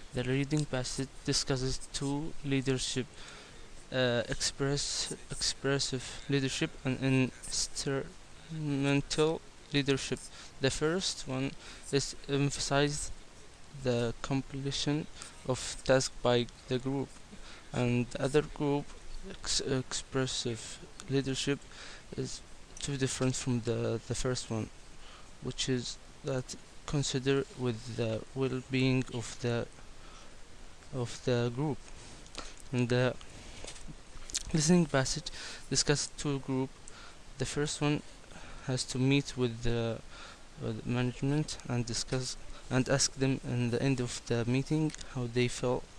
The reading passage discusses two leadership, expressive leadership and instrumental leadership. The first one is emphasized the completion of task by the group, and the other group, expressive leadership, is too different from the first one, which is that consider with the well-being of the group. And the listening passage discusses two group. The first one has to meet with the management and discuss and ask them in the end of the meeting how they felt